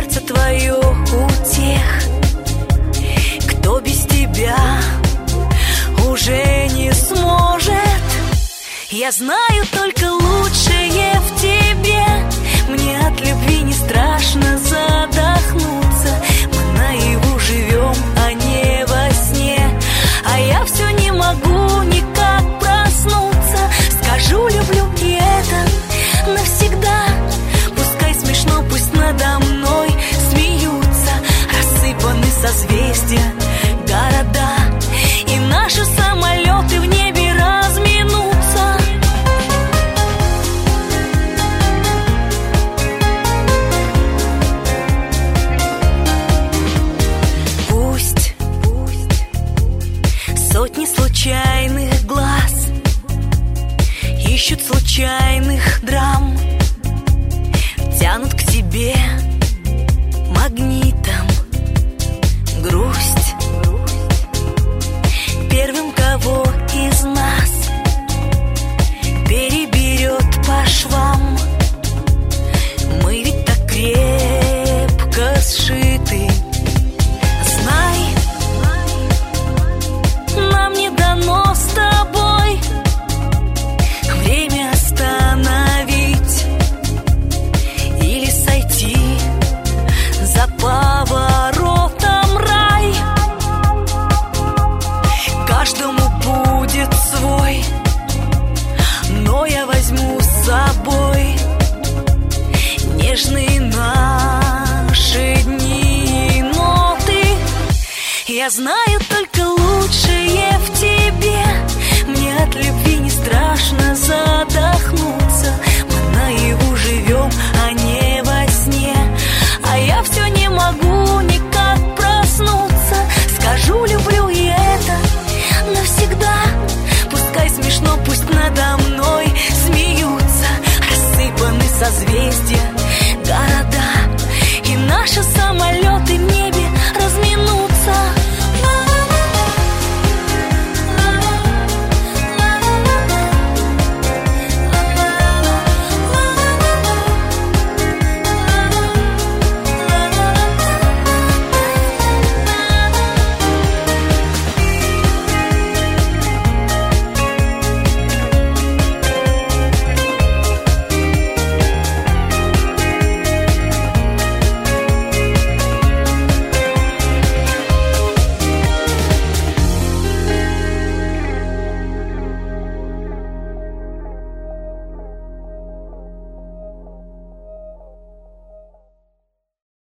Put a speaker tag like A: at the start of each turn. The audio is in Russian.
A: сердце твое у тех, кто без тебя уже не сможет. Я знаю только лучшее в тебе. Мне от любви не страшно задохнуться. Мы наяву живем, а не во сне. А я все не могу никак проснуться. Скажу люблю, и это навсегда. Пускай смешно, пусть надо мной смеются. Рассыпаны созвездия, города, и наши самолеты в небе разминутся. Пусть сотни случайных глаз ищут случайных драм, тянут к тебе магнитом грусть. Первым, кого из нас переберет по швам, мы ведь так крепко сшиты. Знай, нам не дано с тобой время остановить или сойти за поворотом рай. Каждому будет свой, но я возьму с собой нежные наши дни и ноты. Я знаю только лучшее в тебе. Мне от любви не страшно задохнуться. Мы наяву живем, а не во сне. А я все не могу никак проснуться. Скажу люблю, и это навсегда. Пускай смешно, пусть надо мной смеются. Рассыпаны созвездия, города,